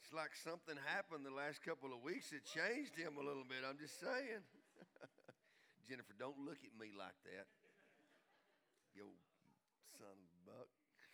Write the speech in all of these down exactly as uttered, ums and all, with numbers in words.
It's like something happened the last couple of weeks that changed him a little bit. I'm just saying. Jennifer, don't look at me like that. Yo, son of a buck.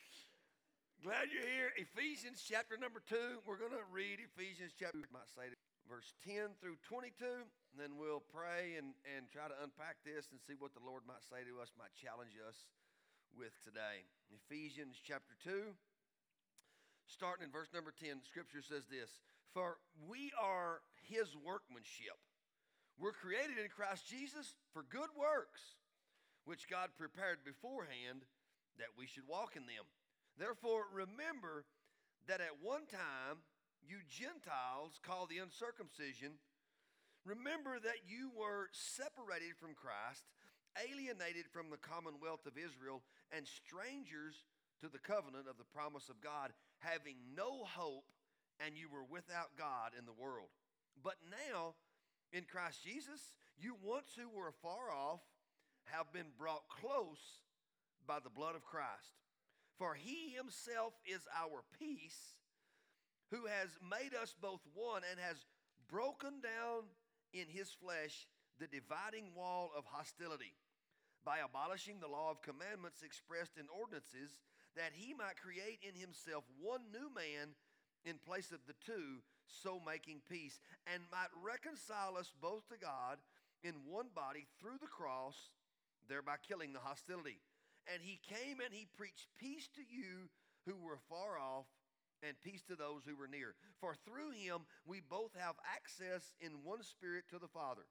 Glad you're here. Ephesians chapter number two. We're going to read Ephesians chapter, I might say, verse ten through twenty-two. And then we'll pray and, and try to unpack this and see what the Lord might say to us, might challenge us with today. Ephesians chapter two. Starting in verse number ten, Scripture says this, "For we are his workmanship. We're created in Christ Jesus for good works, which God prepared beforehand that we should walk in them. Therefore, remember that at one time you Gentiles called the uncircumcision, remember that you were separated from Christ, alienated from the commonwealth of Israel, and strangers to the covenant of the promise of God, having no hope, and you were without God in the world. But now, in Christ Jesus, you once who were far off have been brought close by the blood of Christ. For he himself is our peace, who has made us both one and has broken down in his flesh the dividing wall of hostility, by abolishing the law of commandments expressed in ordinances, that he might create in himself one new man in place of the two, so making peace, and might reconcile us both to God in one body through the cross, thereby killing the hostility. And he came and he preached peace to you who were far off, and peace to those who were near. For through him we both have access in one spirit to the Father.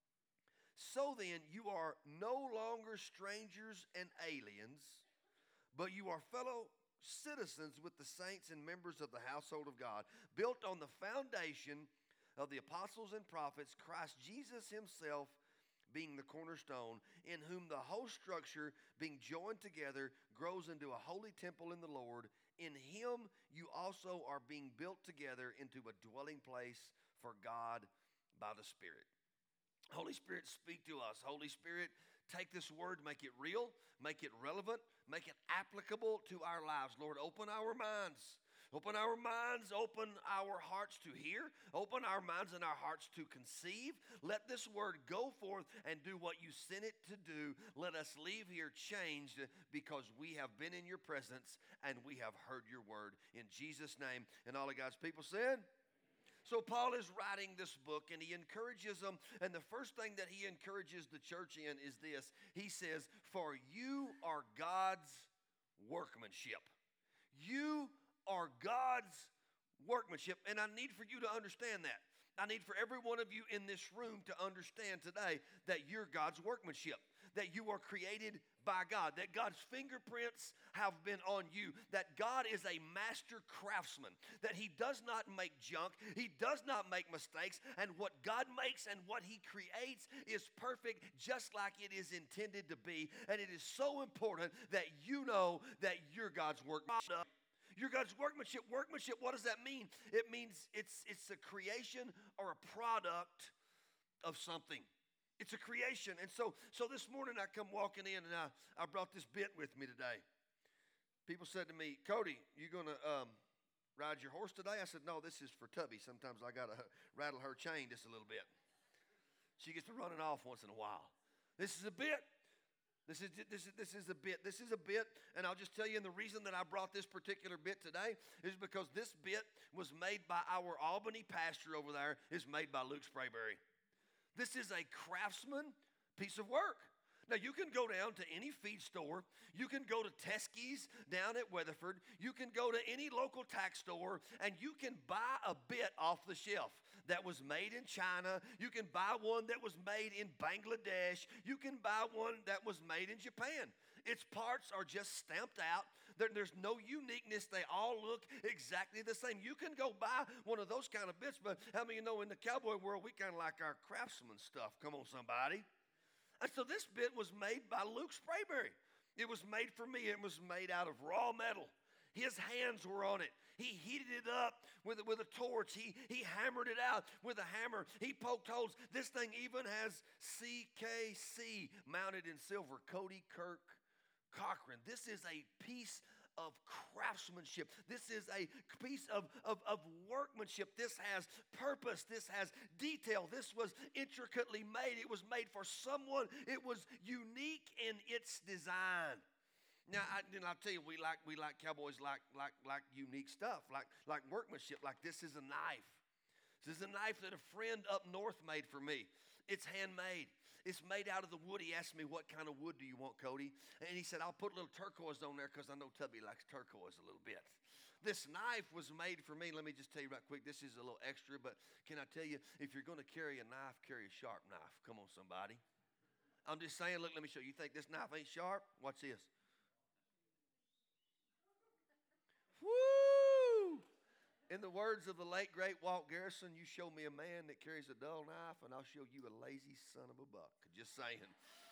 So then you are no longer strangers and aliens, but you are fellow citizens with the saints and members of the household of God, built on the foundation of the apostles and prophets, Christ Jesus himself being the cornerstone, in whom the whole structure, being joined together, grows into a holy temple in the Lord. In him you also are being built together into a dwelling place for God by the Spirit." Holy Spirit, speak to us. Holy Spirit, take this word, make it real, make it relevant, make it applicable to our lives. Lord, open our minds. Open our minds, open our hearts to hear, open our minds and our hearts to conceive. Let this word go forth and do what you sent it to do. Let us leave here changed because we have been in your presence and we have heard your word. In Jesus' name, and all of God's people said. So Paul is writing this book, and he encourages them, and the first thing that he encourages the church in is this. He says, "For you are God's workmanship." You are God's workmanship, and I need for you to understand that. I need for every one of you in this room to understand today that you're God's workmanship, that you are created by God, that God's fingerprints have been on you, that God is a master craftsman, that he does not make junk, he does not make mistakes, and what God makes and what he creates is perfect just like it is intended to be, and it is so important that you know that you're God's workmanship. You're God's workmanship. Workmanship, what does that mean? It means it's, it's a creation or a product of something. It's a creation. And so so this morning I come walking in and I, I brought this bit with me today. People said to me, "Cody, you going to um, ride your horse today?" I said, "No, this is for Tubby. Sometimes I got to rattle her chain just a little bit. She gets to running off once in a while. This is a bit. This is, this, is, this is a bit. This is a bit, and I'll just tell you, and the reason that I brought this particular bit today is because this bit was made by our Albany pastor over there, is made by Luke Sprayberry. This is a craftsman piece of work. Now, you can go down to any feed store. You can go to Teskey's down at Weatherford. You can go to any local tack store, and you can buy a bit off the shelf that was made in China. You can buy one that was made in Bangladesh. You can buy one that was made in Japan. Its parts are just stamped out. There, there's no uniqueness. They all look exactly the same. You can go buy one of those kind of bits, but how many of you know in the cowboy world, we kind of like our craftsman stuff? Come on, somebody. And so this bit was made by Luke Sprayberry. It was made for me. It was made out of raw metal. His hands were on it. He heated it up with, with a torch. He, he hammered it out with a hammer. He poked holes. This thing even has C K C mounted in silver. Cody Kirk Cochran. This is a piece of craftsmanship. This is a piece of, of, of workmanship. This has purpose. This has detail. This was intricately made. It was made for someone. It was unique in its design. Now, I, you know, I'll tell you, we like we like cowboys like like like unique stuff, like like workmanship. Like this is a knife. This is a knife that a friend up north made for me. It's handmade. It's made out of the wood. He asked me, what kind of wood do you want, Cody? And he said, I'll put a little turquoise on there because I know Tubby likes turquoise a little bit. This knife was made for me. Let me just tell you right quick, this is a little extra, but can I tell you, if you're going to carry a knife, carry a sharp knife. Come on, somebody. I'm just saying, look, let me show you. You think this knife ain't sharp? Watch this. Woo! In the words of the late, great Walt Garrison, you show me a man that carries a dull knife, and I'll show you a lazy son of a buck. Just saying.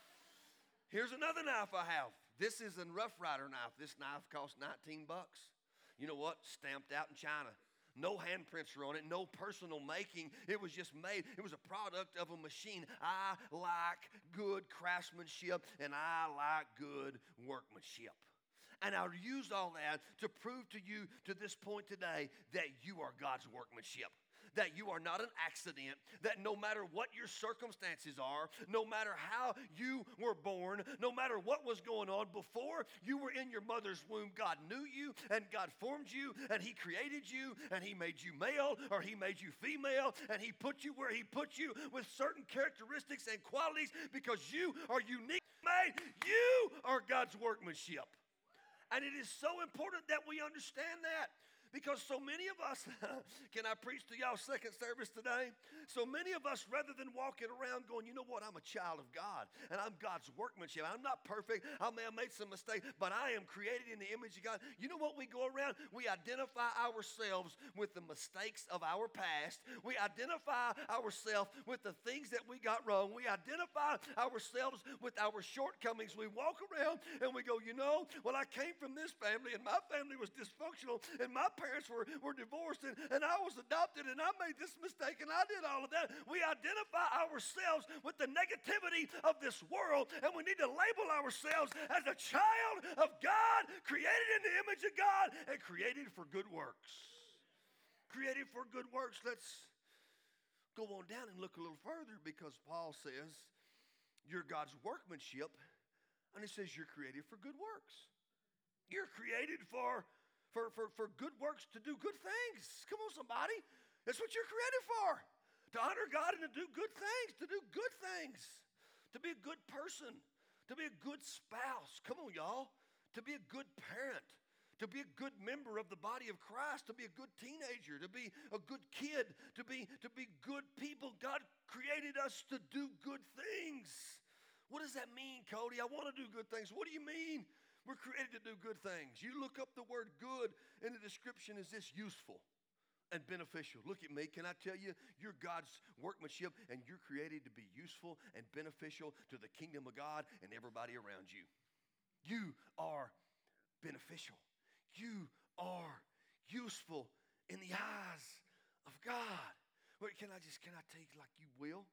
Here's another knife I have. This is a Rough Rider knife. This knife costs nineteen bucks. You know what? Stamped out in China. No handprints are on it. No personal making. It was just made. It was a product of a machine. I like good craftsmanship, and I like good workmanship. And I'll use all that to prove to you to this point today that you are God's workmanship. That you are not an accident, that no matter what your circumstances are, no matter how you were born, no matter what was going on before you were in your mother's womb, God knew you and God formed you and He created you and He made you male or He made you female and He put you where He put you with certain characteristics and qualities because you are unique made. You are God's workmanship. And it is so important that we understand that. Because so many of us, can I preach to y'all second service today? So many of us, rather than walking around going, you know what, I'm a child of God, and I'm God's workmanship. I'm not perfect. I may have made some mistakes, but I am created in the image of God. You know what we go around? We identify ourselves with the mistakes of our past. We identify ourselves with the things that we got wrong. We identify ourselves with our shortcomings. We walk around and we go, you know, well, I came from this family, and my family was dysfunctional, and my parents were, were divorced and, and I was adopted and I made this mistake and I did all of that. We identify ourselves with the negativity of this world and we need to label ourselves as a child of God, created in the image of God and created for good works. Created for good works. Let's go on down and look a little further because Paul says you're God's workmanship and he says you're created for good works. You're created for For, for, for good works, to do good things. Come on, somebody. That's what you're created for. To honor God and to do good things. To do good things. To be a good person. To be a good spouse. Come on, y'all. To be a good parent. To be a good member of the body of Christ. To be a good teenager. To be a good kid. To be, to be good people. God created us to do good things. What does that mean, Cody? I want to do good things. What do you mean? We're created to do good things. You look up the word good, and the description is this: useful and beneficial. Look at me. Can I tell you, you're God's workmanship, and you're created to be useful and beneficial to the kingdom of God and everybody around you. You are beneficial. You are useful in the eyes of God. Wait, can I just, can I take like you will?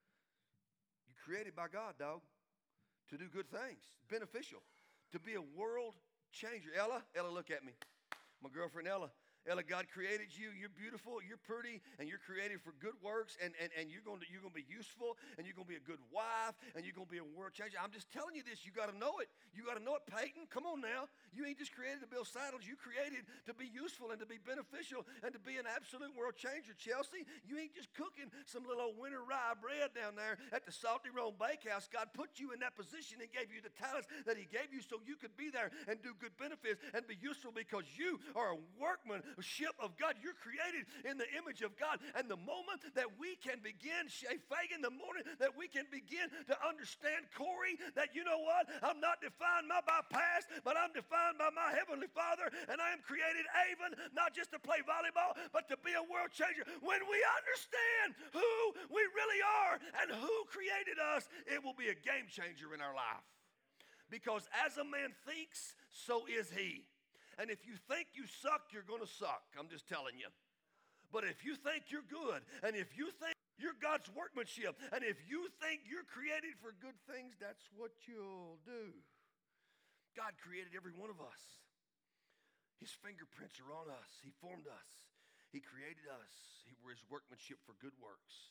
You're created by God, dog, to do good things, beneficial. To be a world changer. Ella, Ella, look at me. My girlfriend Ella. Ella, God created you. You're beautiful. You're pretty. And you're created for good works. And, and, and you're going to, you're going to be useful. And you're going to be a good wife. And you're going to be a world changer. I'm just telling you this. You got to know it. You got to know it, Peyton. Come on now. You ain't just created to build saddles. You created to be useful and to be beneficial and to be an absolute world changer, Chelsea. You ain't just cooking some little old winter rye bread down there at the Salty Rome Bakehouse. God put you in that position and gave you the talents that He gave you so you could be there and do good benefits and be useful because you are a workman. Ship of God. You're created in the image of God. And the moment that we can begin, Shay Fagan, the morning that we can begin to understand, Corey, that you know what? I'm not defined by my past, but I'm defined by my Heavenly Father, and I am created, Avon, not just to play volleyball, but to be a world changer. When we understand who we really are and who created us, it will be a game changer in our life. Because as a man thinks, so is he. And if you think you suck, you're going to suck. I'm just telling you. But if you think you're good, and if you think you're God's workmanship, and if you think you're created for good things, that's what you'll do. God created every one of us. His fingerprints are on us. He formed us. He created us. He were his workmanship for good works.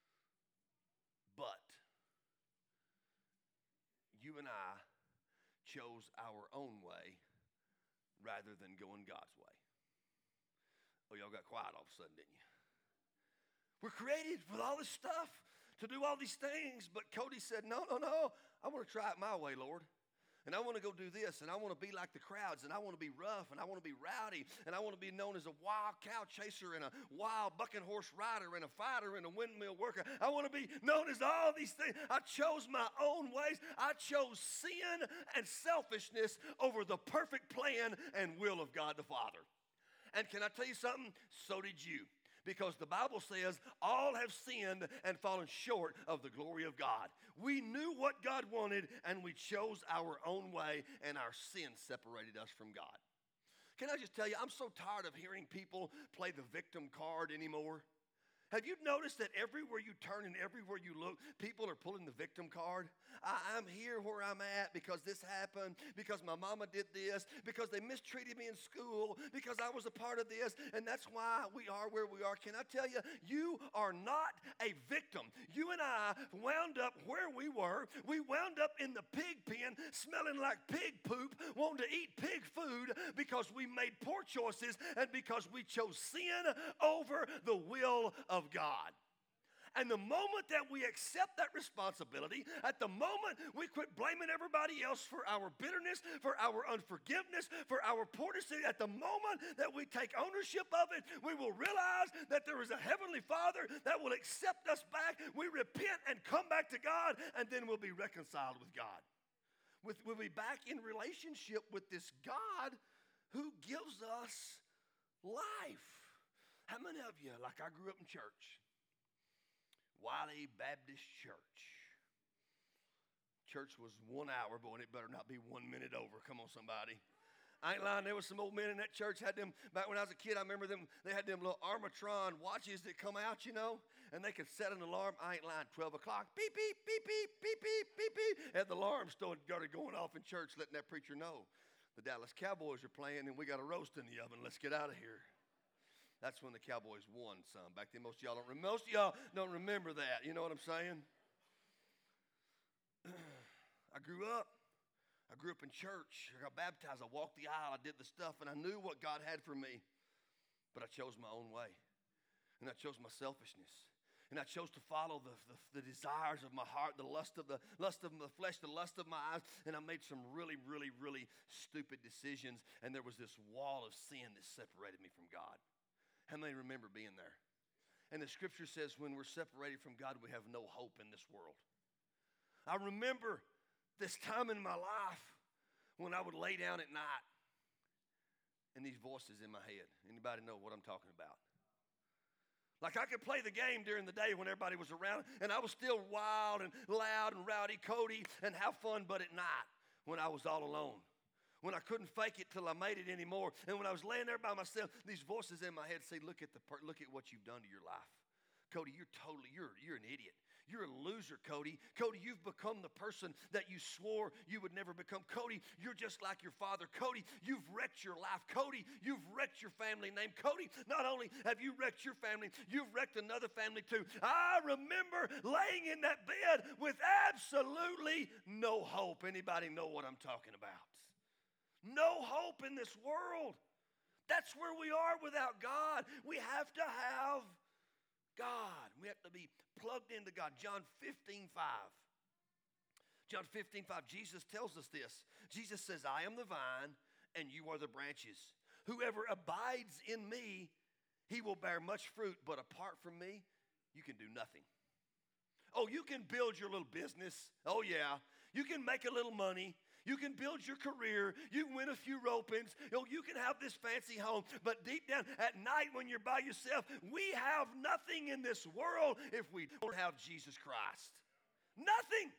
But you and I chose our own way rather than going God's way. Oh, y'all got quiet all of a sudden, didn't you? We're created with all this stuff to do all these things, but Cody said, no, no, no, I want to try it my way, Lord. And I want to go do this, and I want to be like the crowds, and I want to be rough, and I want to be rowdy, and I want to be known as a wild cow chaser and a wild bucking horse rider and a fighter and a windmill worker. I want to be known as all these things. I chose my own ways. I chose sin and selfishness over the perfect plan and will of God the Father. And can I tell you something? So did you. Because the Bible says all have sinned and fallen short of the glory of God. We knew what God wanted and we chose our own way, and our sin separated us from God. Can I just tell you, I'm so tired of hearing people play the victim card anymore. Have you noticed that everywhere you turn and everywhere you look, people are pulling the victim card? I, I'm here where I'm at because this happened, because my mama did this, because they mistreated me in school, because I was a part of this, and that's why we are where we are. Can I tell you, you are not a victim. You and I wound up where we were. We wound up in the pig pen smelling like pig poop, wanting to eat pig food because we made poor choices and because we chose sin over the will of of God. And the moment that we accept that responsibility, at the moment we quit blaming everybody else for our bitterness, for our unforgiveness, for our poor decision, at the moment that we take ownership of it, we will realize that there is a heavenly Father that will accept us back. We repent and come back to God, and then we'll be reconciled with God. With, we'll be back in relationship with this God who gives us life. How many of you, like I grew up in church, Wiley Baptist Church. Church was one hour, boy, and it better not be one minute over. Come on, somebody. I ain't lying, there was some old men in that church, had them, back when I was a kid, I remember them, they had them little Armatron watches that come out, you know, and they could set an alarm. I ain't lying, twelve o'clock, beep, beep, beep, beep, beep, beep, beep, beep, and the alarm started going off in church, letting that preacher know the Dallas Cowboys are playing and we got a roast in the oven. Let's get out of here. That's when the Cowboys won some. Back then, most of y'all don't remember. Most of y'all don't remember that. You know what I'm saying? I grew up. I grew up in church. I got baptized. I walked the aisle. I did the stuff, and I knew what God had for me. But I chose my own way, and I chose my selfishness, and I chose to follow the, the, the desires of my heart, the lust of the lust of the flesh, the lust of my eyes, and I made some really, really, really stupid decisions. And there was this wall of sin that separated me from God. How many remember being there? And the scripture says when we're separated from God, we have no hope in this world. I remember this time in my life when I would lay down at night and these voices in my head. Anybody know what I'm talking about? Like I could play the game during the day when everybody was around, and I was still wild and loud and rowdy Cody and have fun, but at night when I was all alone, when I couldn't fake it till I made it anymore, and when I was laying there by myself, these voices in my head say, look at the per- look at what you've done to your life. Cody, you're totally, you're, you're an idiot. You're a loser, Cody. Cody, you've become the person that you swore you would never become. Cody, you're just like your father. Cody, you've wrecked your life. Cody, you've wrecked your family name. Cody, not only have you wrecked your family, you've wrecked another family too. I remember laying in that bed with absolutely no hope. Anybody know what I'm talking about? No hope in this world. That's where we are without God. We have to have God. We have to be plugged into God. John fifteen five. John fifteen five, Jesus tells us this. Jesus says, I am the vine and you are the branches. Whoever abides in me, he will bear much fruit, but apart from me, you can do nothing. Oh, you can build your little business. Oh, yeah. You can make a little money. You can build your career. You can win a few rope-ins. You know, you can have this fancy home. But deep down at night when you're by yourself, we have nothing in this world if we don't have Jesus Christ. Nothing.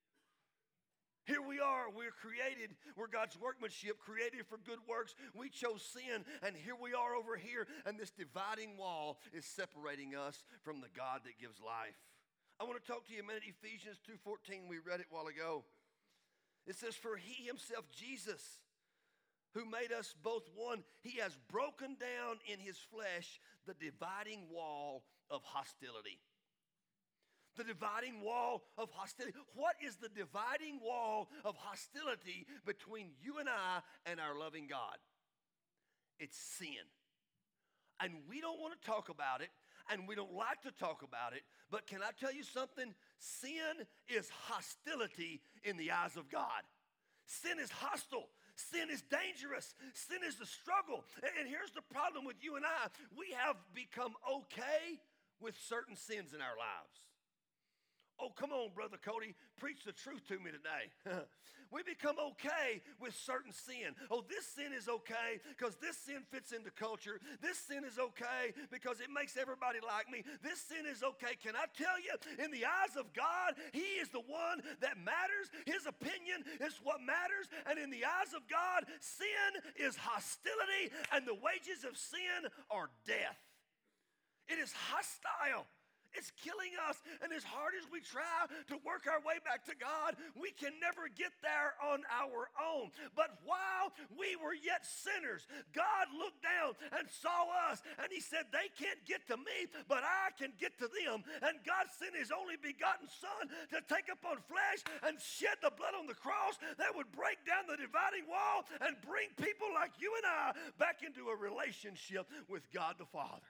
Here we are. We're created. We're God's workmanship, created for good works. We chose sin, and here we are over here, and this dividing wall is separating us from the God that gives life. I want to talk to you a minute. Ephesians two fourteen, we read it a while ago. It says, for he himself, Jesus, who made us both one, he has broken down in his flesh the dividing wall of hostility. The dividing wall of hostility. What is the dividing wall of hostility between you and I and our loving God? It's sin. And we don't want to talk about it, and we don't like to talk about it, but can I tell you something? Sin is hostility in the eyes of God. Sin is hostile. Sin is dangerous. Sin is the struggle. And here's the problem with you and I. We have become okay with certain sins in our lives. Oh, come on, Brother Cody. Preach the truth to me today. We become okay with certain sin. Oh, this sin is okay because this sin fits into culture. This sin is okay because it makes everybody like me. This sin is okay. Can I tell you, in the eyes of God, he is the one that matters. His opinion is what matters. And in the eyes of God, sin is hostility, and the wages of sin are death. It is hostile. It's killing us, and as hard as we try to work our way back to God, we can never get there on our own. But while we were yet sinners, God looked down and saw us, and he said, they can't get to me, but I can get to them. And God sent his only begotten Son to take upon flesh and shed the blood on the cross that would break down the dividing wall and bring people like you and I back into a relationship with God the Father.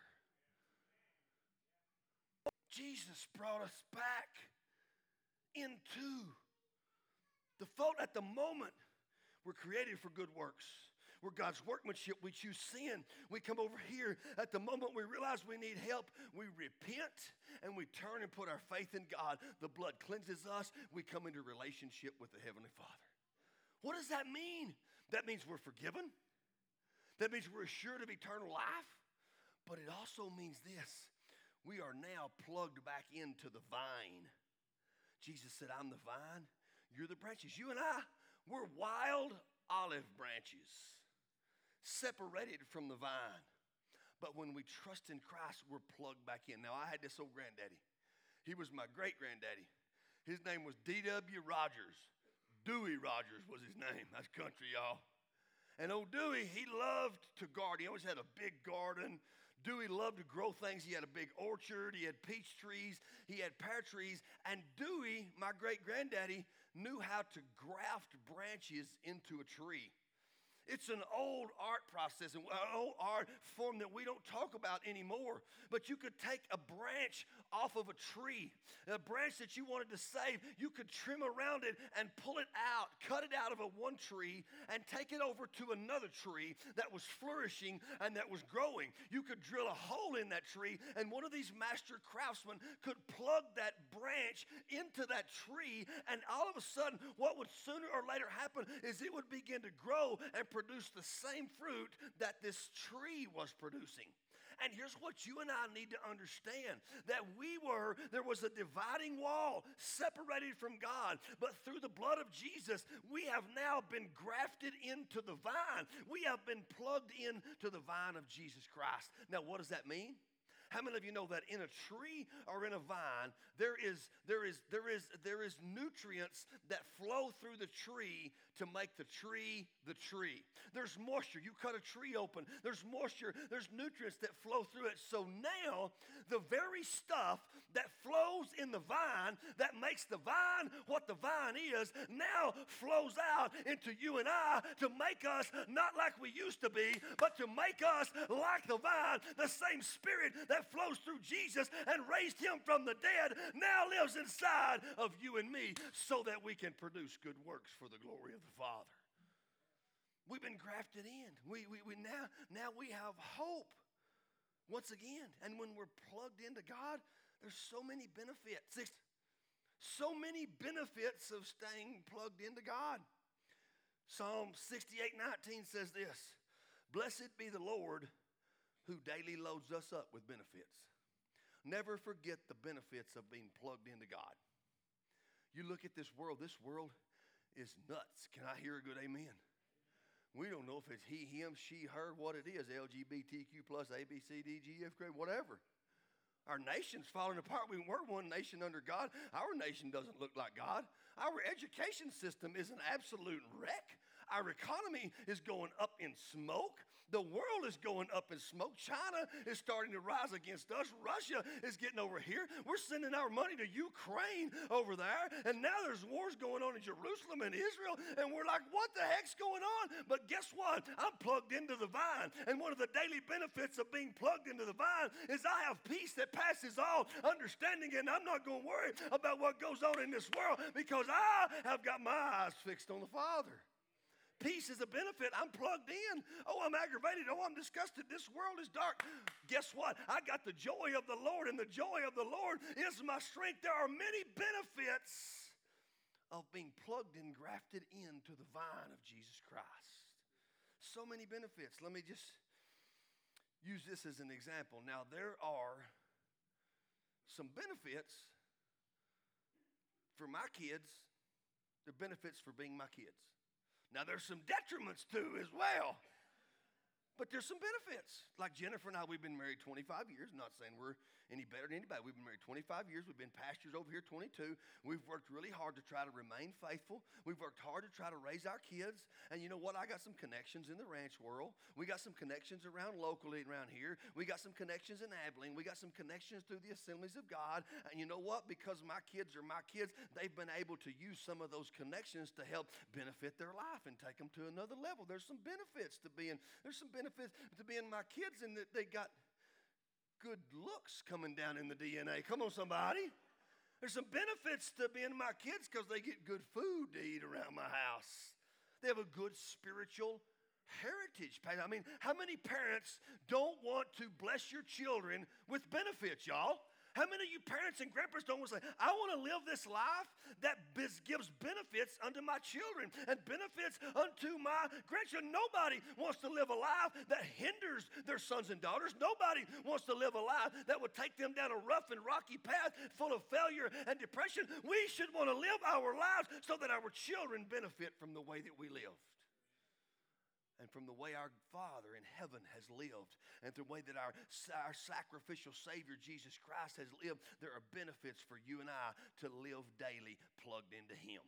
Jesus brought us back into the fault. At the moment, we're created for good works. We're God's workmanship. We choose sin. We come over here. At the moment we realize we need help, we repent and we turn and put our faith in God. The blood cleanses us. We come into relationship with the Heavenly Father. What does that mean? That means we're forgiven. That means we're assured of eternal life. But it also means this. We are now plugged back into the vine. Jesus said, I'm the vine, you're the branches. You and I, we're wild olive branches, separated from the vine. But when we trust in Christ, we're plugged back in. Now, I had this old granddaddy. He was my great-granddaddy. His name was D W Rogers. Dewey Rogers was his name. That's country, y'all. And old Dewey, he loved to garden. He always had a big garden. Dewey loved to grow things. He had a big orchard. He had peach trees. He had pear trees. And Dewey, my great-granddaddy, knew how to graft branches into a tree. It's an old art process, an old art form that we don't talk about anymore. But you could take a branch off of a tree, a branch that you wanted to save. You could trim around it and pull it out, cut it out of a one tree, and take it over to another tree that was flourishing and that was growing. You could drill a hole in that tree, and one of these master craftsmen could plug that branch into that tree, and all of a sudden, what would sooner or later happen is it would begin to grow and produce the same fruit that this tree was producing. And here's what you and I need to understand, that we were, there was a dividing wall separated from God, but through the blood of Jesus, we have now been grafted into the vine. We have been plugged into the vine of Jesus Christ. Now, what does that mean? How many of you know that in a tree or in a vine, there is, there is, there is, there is nutrients that flow through the tree to make the tree the tree. There's moisture. You cut a tree open. There's moisture. There's nutrients that flow through it. So now, the very stuff that flows in the vine, that makes the vine what the vine is, now flows out into you and I to make us not like we used to be, but to make us like the vine. The same spirit that flows through Jesus and raised him from the dead now lives inside of you and me, so that we can produce good works for the glory of the Father. We've been grafted in. We, we, we now, now we have hope once again. And when we're plugged into God, there's so many benefits. So many benefits of staying plugged into God. Psalm sixty-eight nineteen says this, "Blessed be the Lord who daily loads us up with benefits." Never forget the benefits of being plugged into God. You look at this world, this world is nuts. Can I hear a good amen? We don't know if it's he, him, she, her, what it is, L G B T Q plus, A, B, C, D, G, F, grade, whatever. Our nation's falling apart. We were one nation under God. Our nation doesn't look like God. Our education system is an absolute wreck. Our economy is going up in smoke. The world is going up in smoke. China is starting to rise against us. Russia is getting over here. We're sending our money to Ukraine over there. And now there's wars going on in Jerusalem and Israel. And we're like, what the heck's going on? But guess what? I'm plugged into the vine. And one of the daily benefits of being plugged into the vine is I have peace that passes all understanding. And I'm not going to worry about what goes on in this world because I have got my eyes fixed on the Father. Peace is a benefit. I'm plugged in. Oh, I'm aggravated. Oh, I'm disgusted. This world is dark. Guess what? I got the joy of the Lord, and the joy of the Lord is my strength. There are many benefits of being plugged and grafted into the vine of Jesus Christ. So many benefits. Let me just use this as an example. Now, there are some benefits for my kids. There are benefits for being my kids. Now, there's some detriments too as well. But there's some benefits. Like Jennifer and I, we've been married twenty-five years. I'm not saying we're any better than anybody. We've been married twenty-five years. We've been pastors over here twenty-two. We've worked really hard to try to remain faithful. We've worked hard to try to raise our kids. And you know what? I got some connections in the ranch world. We got some connections around locally around here. We got some connections in Abilene. We got some connections through the Assemblies of God. And you know what? Because my kids are my kids, they've been able to use some of those connections to help benefit their life and take them to another level. There's some benefits to being, there's some benefits to being my kids in that they got good looks coming down in the D N A. Come on, somebody. There's some benefits to being my kids because they get good food to eat around my house. They have a good spiritual heritage. I mean, how many parents don't want to bless your children with benefits, y'all? How many of you parents and grandparents don't want to say, I want to live this life that gives benefits unto my children and benefits unto my grandchildren? Nobody wants to live a life that hinders their sons and daughters. Nobody wants to live a life that would take them down a rough and rocky path full of failure and depression. We should want to live our lives so that our children benefit from the way that we lived. And from the way our Father in heaven has lived, and the way that our, our sacrificial Savior, Jesus Christ, has lived, there are benefits for you and I to live daily plugged into Him.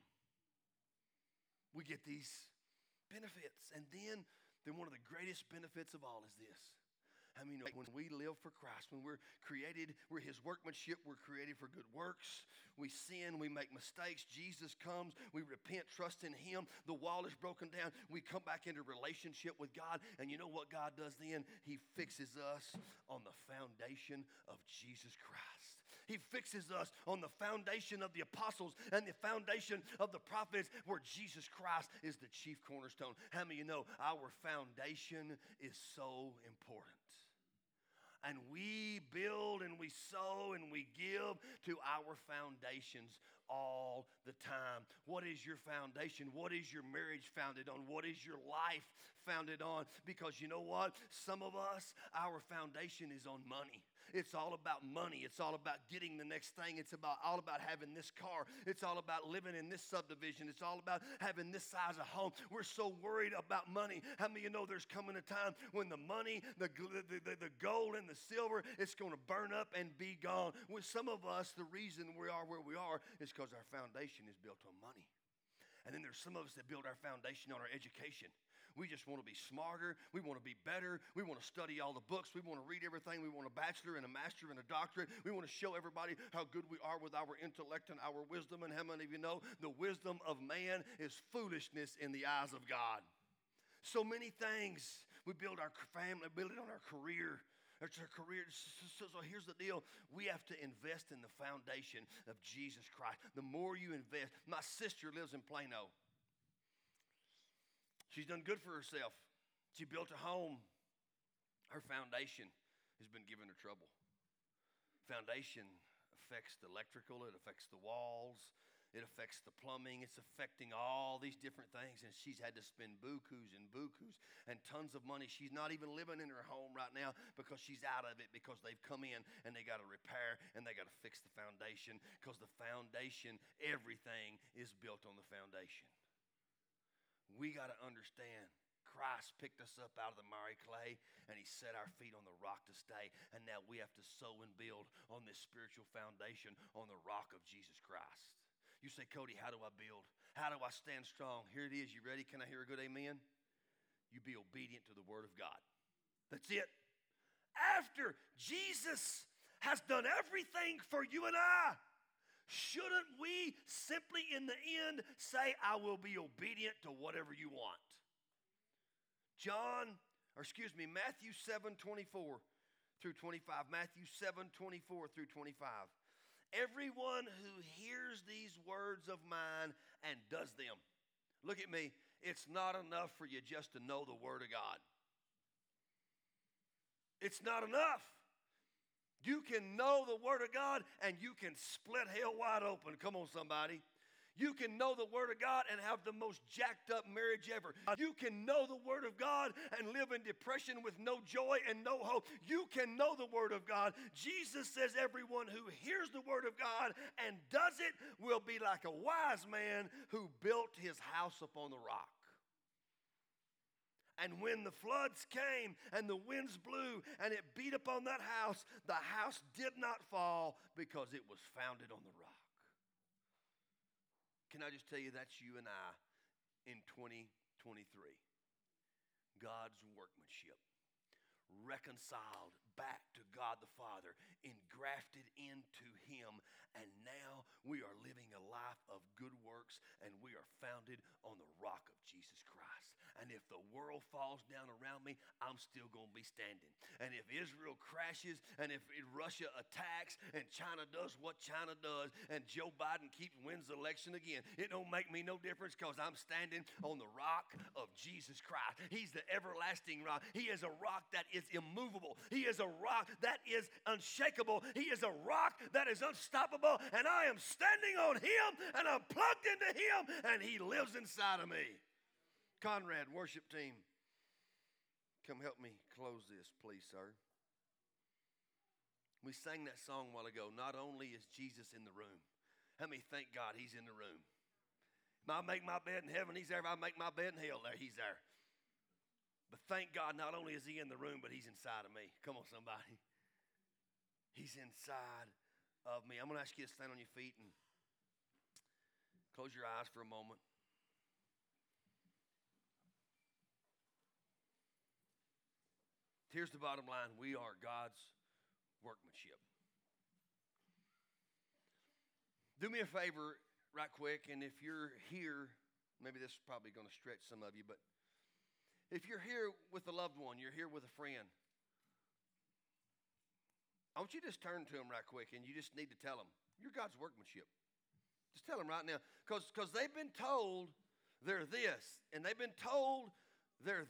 We get these benefits. And then, then one of the greatest benefits of all is this. I mean, when we live for Christ, when we're created, we're His workmanship, we're created for good works. We sin, we make mistakes. Jesus comes, we repent, trust in Him. The wall is broken down. We come back into relationship with God. And you know what God does then? He fixes us on the foundation of Jesus Christ. He fixes us on the foundation of the apostles and the foundation of the prophets, where Jesus Christ is the chief cornerstone. How many of you know our foundation is so important? And we build and we sow and we give to our foundations all the time. What is your foundation? What is your marriage founded on? What is your life founded on? Because you know what? Some of us, our foundation is on money. It's all about money. It's all about getting the next thing. It's about all about having this car. It's all about living in this subdivision. It's all about having this size of home. We're so worried about money. How many of you know there's coming a time when the money, the, the, the, the gold and the silver, it's going to burn up and be gone. With some of us, the reason we are where we are is because our foundation is built on money. And then there's some of us that build our foundation on our education. We just want to be smarter. We want to be better. We want to study all the books. We want to read everything. We want a bachelor and a master and a doctorate. We want to show everybody how good we are with our intellect and our wisdom. And how many of you know the wisdom of man is foolishness in the eyes of God? So many things. We build our family, build it on our career. It's our career. So, so here's the deal. We have to invest in the foundation of Jesus Christ. The more you invest. My sister lives in Plano. She's done good for herself. She built a home. Her foundation has been giving her trouble. Foundation affects the electrical. It affects the walls. It affects the plumbing. It's affecting all these different things. And she's had to spend bukus and bukus and tons of money. She's not even living in her home right now because she's out of it, because they've come in and they got to repair and they got to fix the foundation, because the foundation, everything is built on the foundation. We got to understand Christ picked us up out of the miry clay and He set our feet on the rock to stay. And now we have to sow and build on this spiritual foundation on the rock of Jesus Christ. You say, Cody, how do I build? How do I stand strong? Here it is. You ready? Can I hear a good amen? You be obedient to the word of God. That's it. After Jesus has done everything for you and I, shouldn't we simply in the end say, I will be obedient to whatever you want? John, or excuse me, Matthew seven twenty-four through twenty-five. Matthew seven twenty-four through twenty-five. Everyone who hears these words of mine and does them. Look at me. It's not enough for you just to know the word of God. It's not enough. You can know the word of God and you can split hell wide open. Come on, somebody. You can know the word of God and have the most jacked up marriage ever. You can know the word of God and live in depression with no joy and no hope. You can know the word of God. Jesus says everyone who hears the word of God and does it will be like a wise man who built his house upon the rock. And when the floods came and the winds blew and it beat upon that house, the house did not fall because it was founded on the rock. Can I just tell you, that's you and I in twenty twenty-three. God's workmanship, reconciled back to God the Father, engrafted into him, and now we are living a life of good works, and we are founded on the rock of Jesus Christ. And if the world falls down around me, I'm still going to be standing. And if Israel crashes, and if Russia attacks, and China does what China does, and Joe Biden keeps wins the election again, it don't make me no difference because I'm standing on the rock of Jesus Christ. He's the everlasting rock. He is a rock that is immovable. He is a rock that is unshakable. He is a rock that is unstoppable. And I am standing on him, and I'm plugged into him, and he lives inside of me. Conrad, worship team, come help me close this, please, sir. We sang that song a while ago. Not only is Jesus in the room, let me thank God he's in the room. If I make my bed in heaven, he's there. If I make my bed in hell, there, he's there. But thank God, not only is he in the room, but he's inside of me. Come on, somebody. He's inside of me. I'm going to ask you to stand on your feet and close your eyes for a moment. Here's the bottom line. We are God's workmanship. Do me a favor right quick, and if you're here, maybe this is probably going to stretch some of you, but if you're here with a loved one, you're here with a friend, I want you to just turn to them right quick, and you just need to tell them, you're God's workmanship. Just tell them right now, because because they've been told they're this, and they've been told they're